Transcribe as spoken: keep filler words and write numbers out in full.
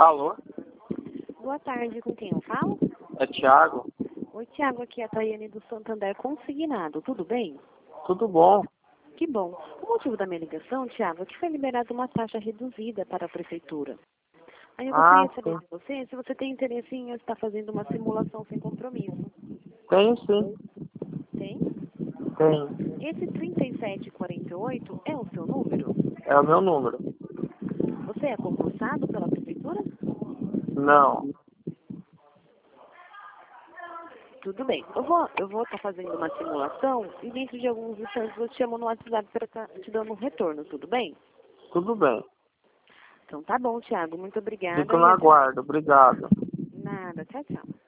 Alô? Boa tarde, com quem eu falo? É Thiago? Oi, Thiago, aqui é a Tayane do Santander Consignado, tudo bem? Tudo bom? Que bom. O motivo da minha ligação, Thiago, é que foi liberada uma taxa reduzida para a prefeitura. Aí eu Ah, gostaria de saber sim. de você se você tem interesse em estar fazendo uma simulação sem compromisso. Tenho sim. Tem? Tem. Esse trinta e sete quarenta e oito é o seu número? É o meu número. Você é concursado pela prefeitura? Não. Tudo bem. Eu vou eu vou estar fazendo uma simulação e dentro de alguns instantes eu te chamo no WhatsApp para estar te dando um retorno, tudo bem? Tudo bem. Então tá bom, Thiago. Muito obrigada. Fico E no até aguardo. Obrigado. nada. Tchau, tchau.